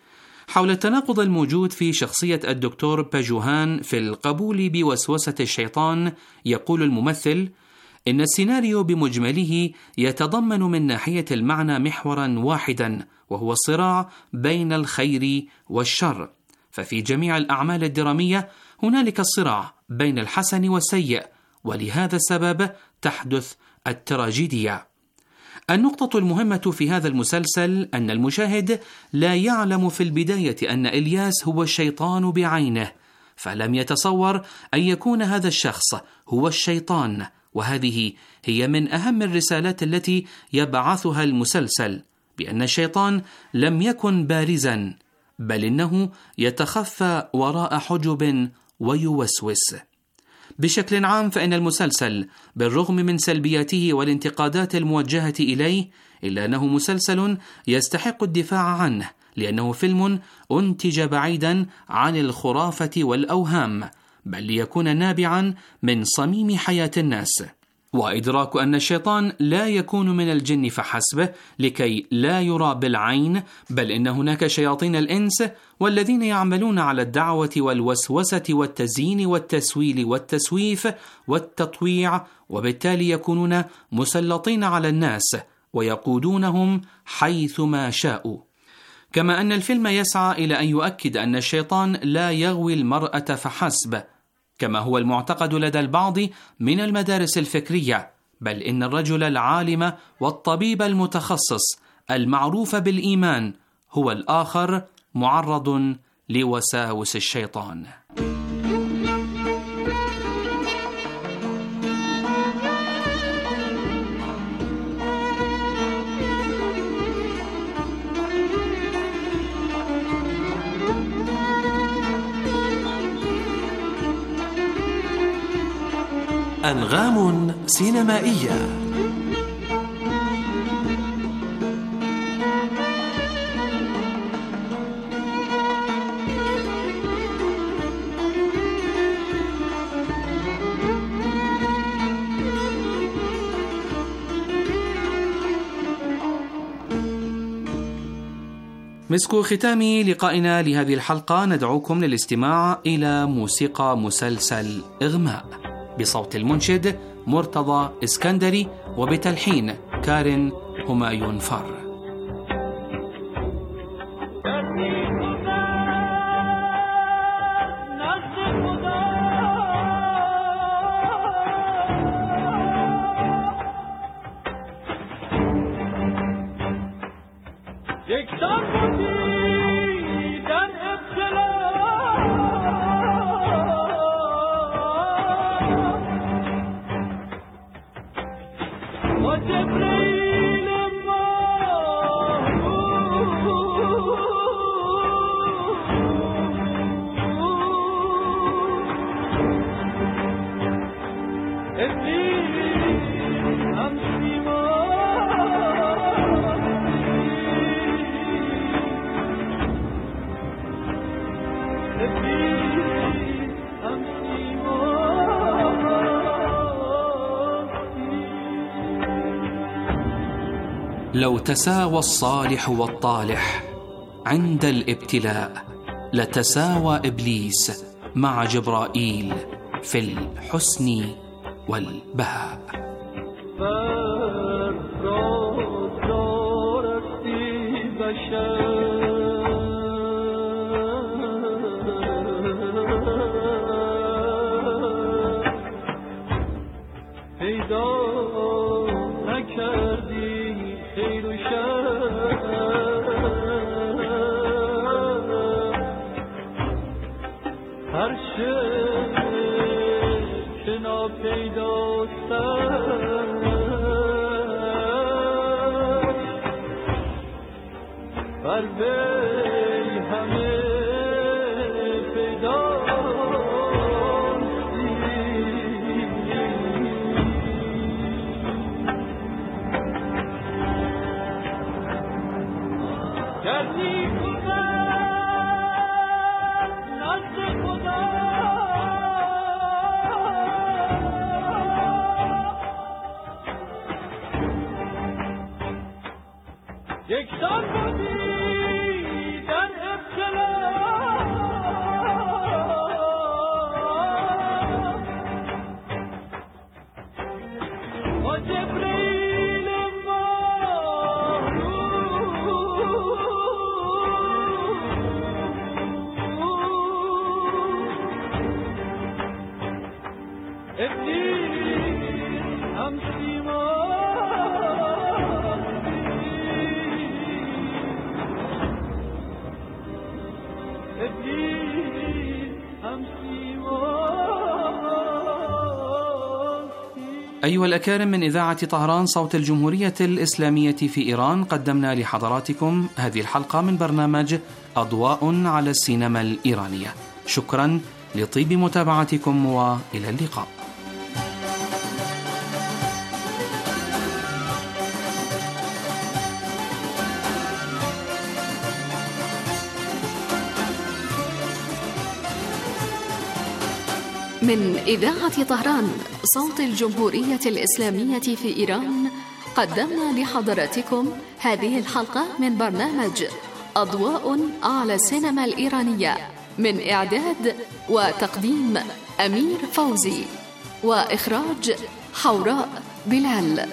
حول التناقض الموجود في شخصية الدكتور بجوهان في القبول بوسوسة الشيطان، يقول الممثل إن السيناريو بمجمله يتضمن من ناحية المعنى محورا واحدا، وهو الصراع بين الخير والشر. ففي جميع الأعمال الدرامية هنالك الصراع بين الحسن والسيء، ولهذا السبب تحدث التراجيديا. النقطة المهمة في هذا المسلسل أن المشاهد لا يعلم في البداية أن إلياس هو الشيطان بعينه، فلم يتصور أن يكون هذا الشخص هو الشيطان. وهذه هي من أهم الرسالات التي يبعثها المسلسل، بأن الشيطان لم يكن بارزا، بل إنه يتخفى وراء حجب ويوسوس. بشكل عام فإن المسلسل بالرغم من سلبياته والانتقادات الموجهة إليه، إلا أنه مسلسل يستحق الدفاع عنه، لأنه فيلم أنتج بعيدا عن الخرافة والأوهام، بل ليكون نابعا من صميم حياة الناس، وإدراك أن الشيطان لا يكون من الجن فحسب لكي لا يرى بالعين، بل إن هناك شياطين الإنس والذين يعملون على الدعوة والوسوسة والتزيين والتسويل والتسويف والتطويع، وبالتالي يكونون مسلطين على الناس ويقودونهم حيثما شاءوا. كما أن الفيلم يسعى إلى أن يؤكد أن الشيطان لا يغوي المرأة فحسب، كما هو المعتقد لدى البعض من المدارس الفكرية، بل إن الرجل العالم والطبيب المتخصص المعروف بالإيمان هو الآخر معرض لوساوس الشيطان. أنغام سينمائية. مسك ختام لقائنا لهذه الحلقة ندعوكم للاستماع إلى موسيقى مسلسل إغماء بصوت المنشد مرتضى اسكندري وبتلحين كارين همايون فار. لو تساوى الصالح والطالح عند الابتلاء لتساوى إبليس مع جبرائيل في الحسن والبهاء. أيها الأكارم من إذاعة طهران صوت الجمهورية الإسلامية في إيران، قدمنا لحضراتكم هذه الحلقة من برنامج أضواء على السينما الإيرانية. شكرا لطيب متابعتكم وإلى اللقاء. من إذاعة طهران صوت الجمهورية الإسلامية في إيران، قدمنا لحضراتكم هذه الحلقة من برنامج أضواء على السينما الإيرانية، من إعداد وتقديم أمير فوزي، وإخراج حوراء بلال.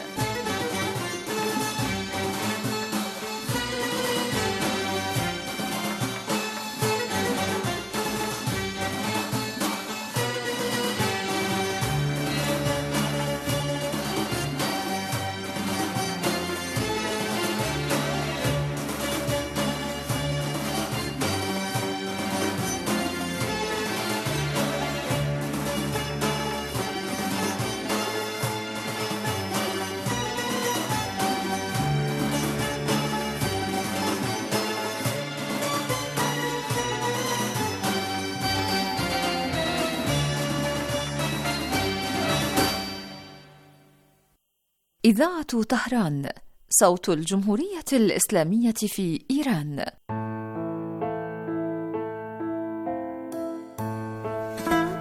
إذاعة طهران صوت الجمهورية الإسلامية في إيران.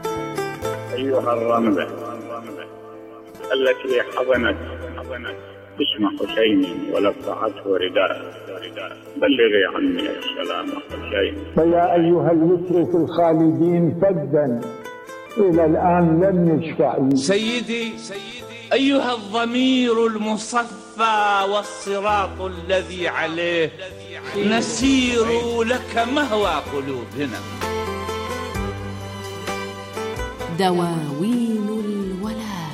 أيها الرملة التي حضنت اسم حسين ولفعته رداء، بلغي عني السلام حسين. فيا أيها اليسر في الخالدين فدا إلى الآن لم يشفع. سيدي أيها الضمير المصفى والصراط الذي عليه نسير لك مهوى قلوبنا. دواوين الولاء.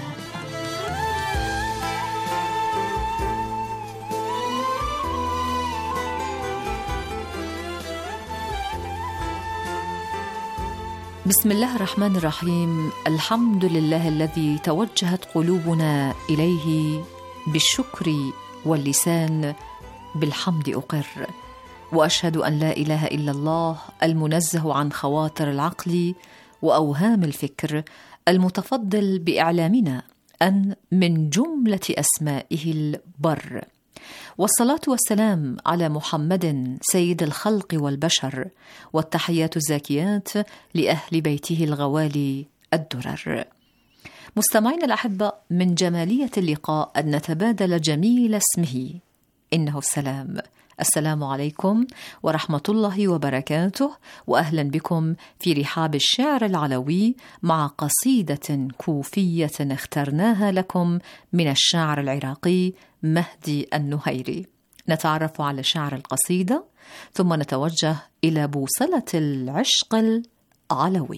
بسم الله الرحمن الرحيم. الحمد لله الذي توجهت قلوبنا إليه بالشكر واللسان بالحمد أقر، وأشهد أن لا إله إلا الله المنزه عن خواطر العقل وأوهام الفكر، المتفضل بإعلامنا أن من جملة أسمائه البر، والصلاة والسلام على محمد سيد الخلق والبشر، والتحيات الزاكيات لأهل بيته الغوالي الدرر. مستمعينا الأحبة، من جمالية اللقاء أن نتبادل جميل اسمه، إنه السلام. السلام عليكم ورحمة الله وبركاته، وأهلا بكم في رحاب الشعر العلوي مع قصيدة كوفية اخترناها لكم من الشاعر العراقي مهدي النهيري. نتعرف على شعر القصيدة ثم نتوجه إلى بوصلة العشق العلوي.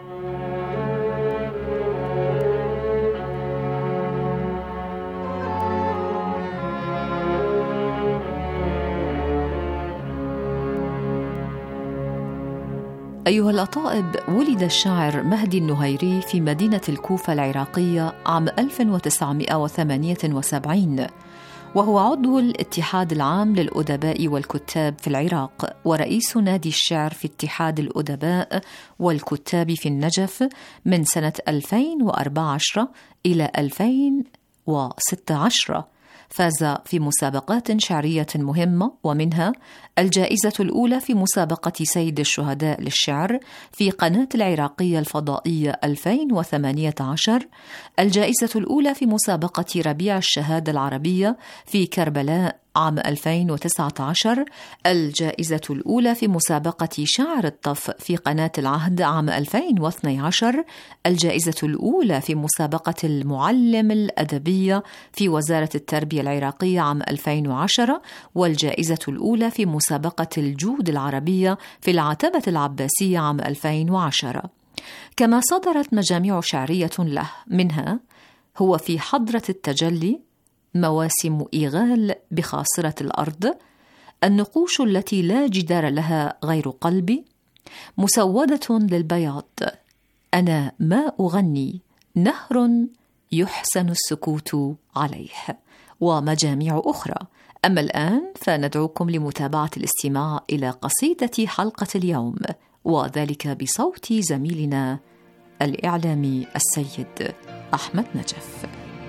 أيها الأطائب، ولد الشاعر مهدي النهيري في مدينة الكوفة العراقية عام ألف وتسعمائة وثمانية وسبعين، وهو عضو الاتحاد العام للأدباء والكتاب في العراق، ورئيس نادي الشعر في اتحاد الأدباء والكتاب في النجف من سنة ألفين وأربعة عشر إلى ألفين وستة عشر. فاز في مسابقات شعرية مهمة، ومنها الجائزة الأولى في مسابقة سيد الشهداء للشعر في قناة العراقية الفضائية ألفين وثمانية عشر، الجائزة الأولى في مسابقة ربيع الشهادة العربية في كربلاء عام ألفين وتسعة عشر، الجائزة الأولى في مسابقة شعر الطف في قناة العهد عام ألفين واثني عشر، الجائزة الأولى في مسابقة المعلم الأدبية في وزارة التربية العراقية عام ألفين وعشرة، والجائزة الأولى في مسابقة الجود العربية في العتبة العباسية عام ألفين وعشرة. كما صدرت مجاميع شعرية له، منها هو في حضرة التجلي، مواسم إيغال بخاصرة الأرض، النقوش التي لا جدار لها غير قلبي، مسودة للبياض، أنا ما أغني، نهر يحسن السكوت عليه، ومجاميع أخرى. أما الآن فندعوكم لمتابعة الاستماع إلى قصيدة حلقة اليوم، وذلك بصوت زميلنا الإعلامي السيد أحمد نجف.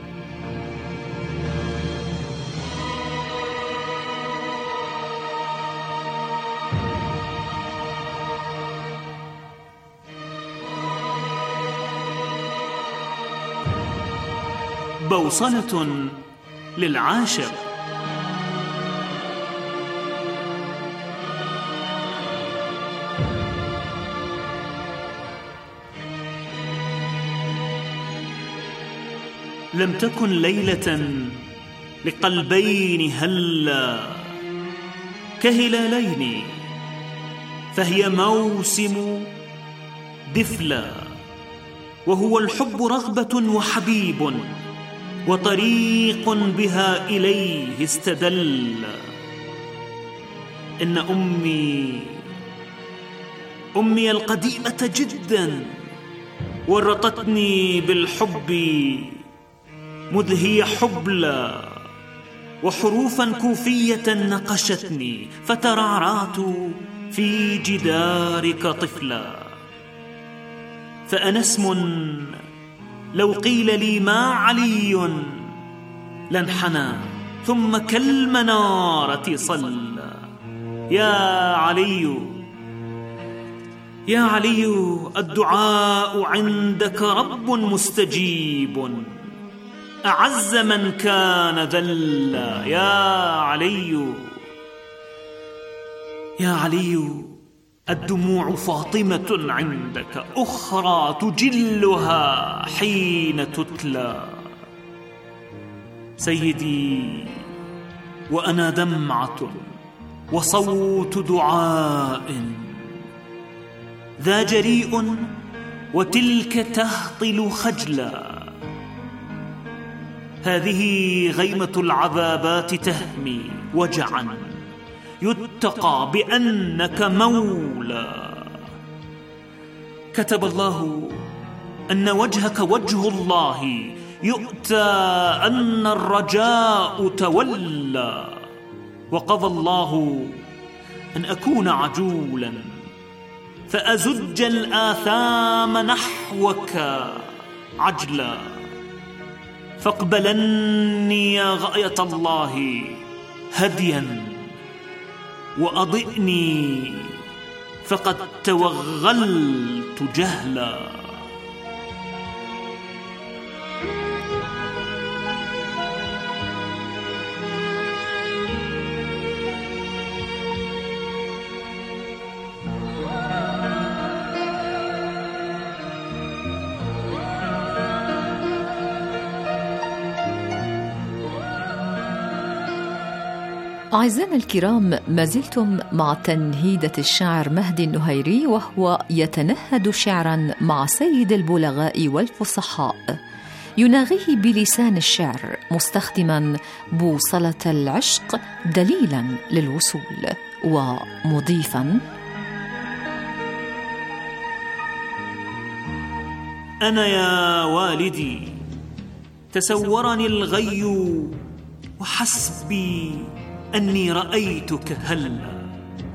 بوصلة للعاشق. لم تكن ليلة لقلبين هلا كهلالين، فهي موسم دفلا، وهو الحب رغبة وحبيب، وطريق بها إليه استدل. إن أمي أمي القديمة جدا ورطتني بالحب مذ هي حبلى، وحروفا كوفية نقشتني، فترعرعت في جدارك طفلا. فأنا اسم لو قيل لي ما علي لانحنى، ثم كالمنارة صلى. يا علي يا علي الدعاء عندك رب مستجيب، أعز من كان ذلا. يا علي يا علي، الدموع فاطمة عندك، أخرى تجلها حين تتلى. سيدي، وأنا دمعة وصوت دعاء، ذا جريء وتلك تهطل خجلا. هذه غيمة العذابات تهمي وجعا، يتقى بأنك مولى. كتب الله أن وجهك وجه الله، يؤتى أن الرجاء تولى. وقضى الله أن أكون عجولا فأزج الآثام نحوك عجلا. فاقبلني يا غاية الله هديا، وأضئني فقد توغلت جهلا. أعزائنا الكرام، ما زلتم مع تنهيدة الشاعر مهدي النهيري، وهو يتنهد شعرا مع سيد البلغاء والفصحاء، يناغيه بلسان الشعر مستخدما بوصلة العشق دليلا للوصول، ومضيفا: أنا يا والدي تسورني الغي، وحسبي أني رأيتك هلا.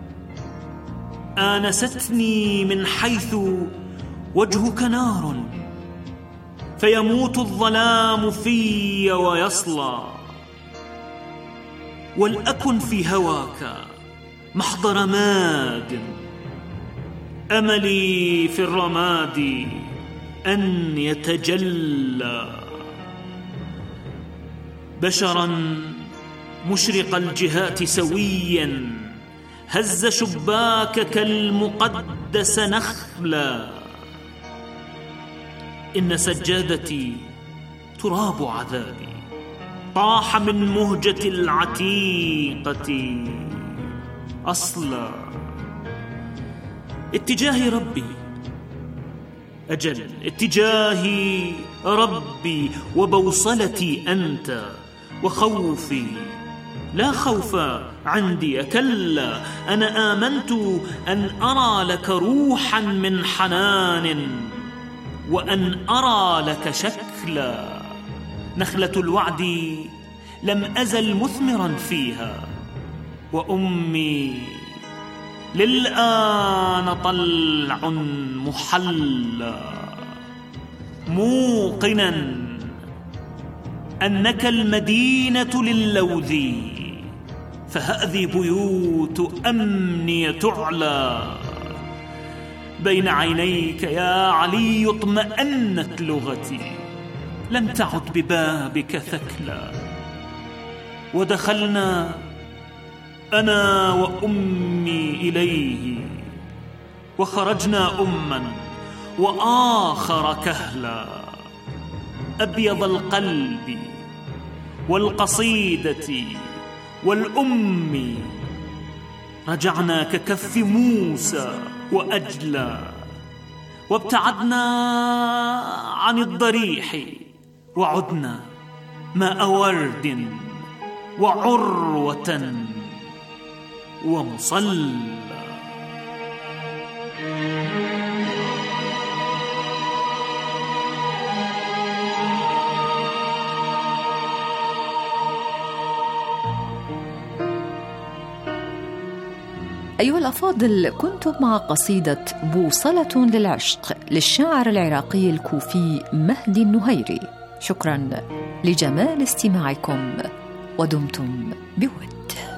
آنستني من حيث وجهك نار، فيموت الظلام في ويصلى. ولأكن في هواك محض رماد، أملي في الرماد أن يتجلى. بشرا مشرق الجهات سويا، هز شباكك المقدس نخلا. إن سجادتي تراب عذابي، طاح من مهجة العتيقة أصلا. اتجاهي ربي، أجل اتجاهي ربي، وبوصلتي أنت، وخوفي لا خوف عندي كلا. أنا آمنت أن أرى لك روحا من حنان، وأن أرى لك شكلا. نخلة الوعد لم أزل مثمرا فيها، وأمي للآن طلع محلى. موقنا أنك المدينة للوذ، فهذه بيوت أمني تعلى. بين عينيك يا علي اطمأنت لغتي، لم تعد ببابك ثكلا. ودخلنا أنا وأمي إليه، وخرجنا أما وآخر كهلا. أبيض القلب والقصيدة والأم، رجعنا ككف موسى وأجلى. وابتعدنا عن الضريح، وعدنا ماء ورد وعروة ومصلى. أيها الأفاضل، كنتم مع قصيدة بوصلة للعشق للشاعر العراقي الكوفي مهدي النهيري. شكرا لجمال استماعكم، ودمتم بود.